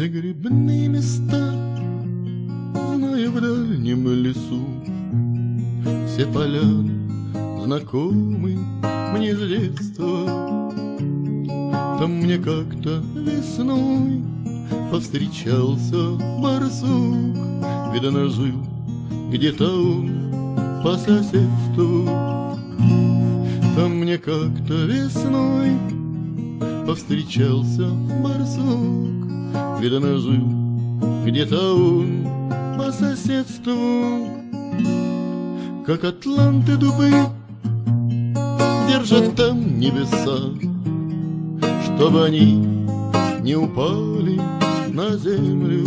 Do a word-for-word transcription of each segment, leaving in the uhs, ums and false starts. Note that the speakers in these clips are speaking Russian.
Все грибные места знаю в дальнем лесу, все поляны знакомы мне с детства. Там мне как-то весной повстречался барсук, видно, жил где-то он по соседству. Там мне как-то весной повстречался барсук, видно, жил где-то он по соседству. Как атланты дубы держат там небеса, чтобы они не упали на землю.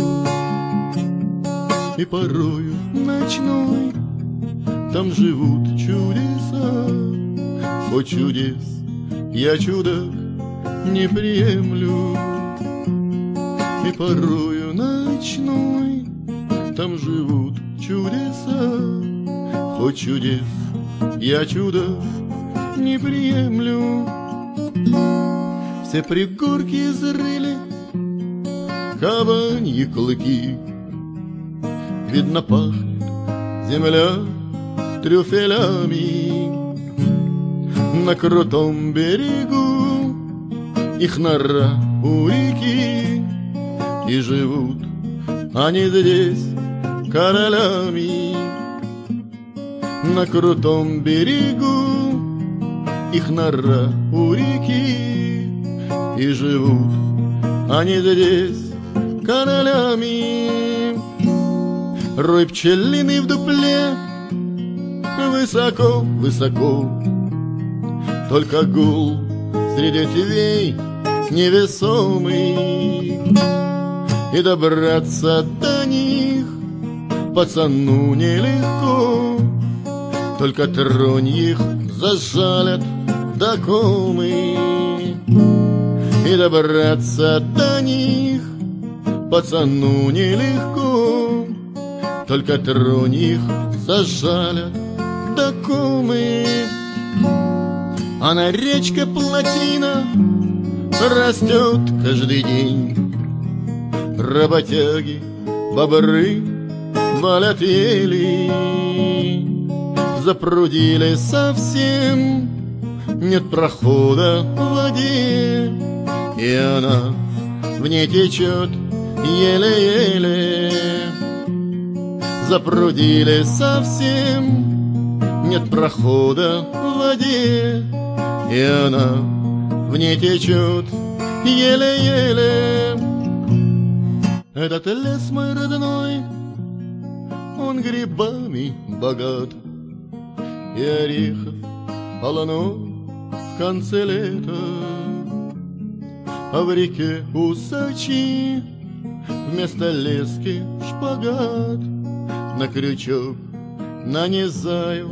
И порою ночной там живут чудеса, хоть чудес я чудак не приемлю. И порою ночной там живут чудеса, хоть чудес я чудак не приемлю. Все пригорки изрыли кабаньи клыки, видно, пахнет земля трюфелями. На крутом берегу их нора у реки, и живут они здесь королями. На крутом берегу их нора у реки, и живут они здесь королями. Рой пчелиный в дупле высоко, высоко, только гул среди ветвей невесомый. И добраться до них пацану нелегко, только тронь их зажалят до комы. И добраться до них пацану нелегко, только тронь их зажалят до комы. А на речке плотина растет каждый день, работяги, бобры валят ели. Запрудили совсем, нет прохода в воде, и она в ней течет еле-еле. Запрудили совсем, нет прохода в воде, и она в ней течет еле-еле. Этот лес мой родной, он грибами богат, и орехов полно в конце лета. А в реке Усачи вместо лески шпагат, на крючок нанизаю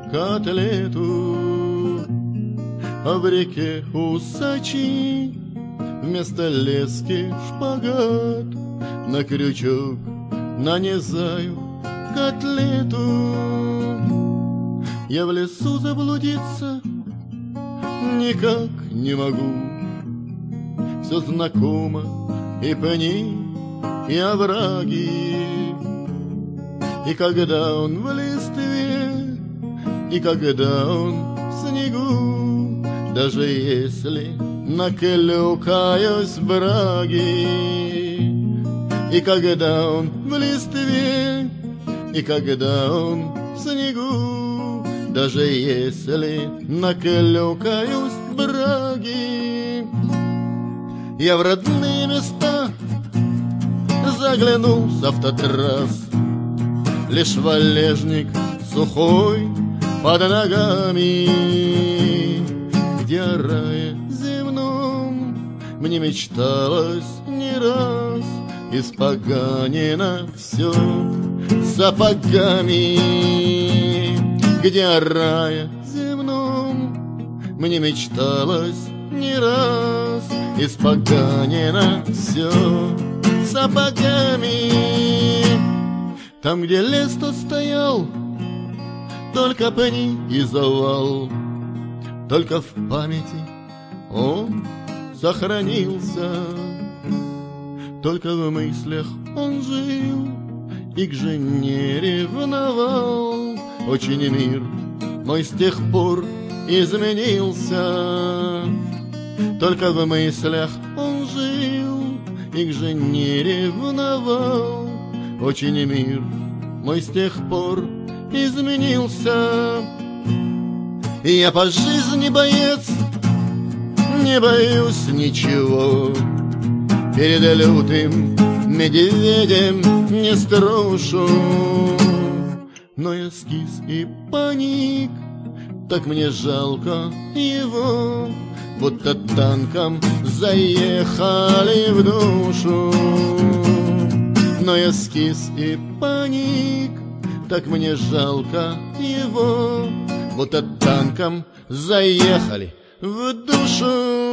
котлету. А в реке Усачи вместо лески шпагат, на крючок нанизаю котлету. Я в лесу заблудиться никак не могу, все знакомо, и пни, и овраги. И когда он в листве, и когда он в снегу, даже если наклюкаюсь браги. И когда он в листве, и когда он в снегу, даже если наклюкаюсь браги. Я в родные места заглянул с автотрасс, лишь валежник сухой под ногами, где о рае земном мне мечталось не раз, испоганено все сапогами. Где о рае земном мне мечталось не раз, испоганено все сапогами. Там, где лес тот стоял, только пни и завал, только в памяти он сохранился. только в мыслях он жил и к жене ревновал. Очень мир мой с тех пор изменился, только в мыслях он жил и к жене ревновал. Очень мир мой с тех пор изменился. Я по жизни боец, не боюсь ничего, перед лютым медведем не струшу. Но я скис и паник, так мне жалко его, будто танком заехали в душу. Но я скис и паник, так мне жалко его, будто танком заехали в душу.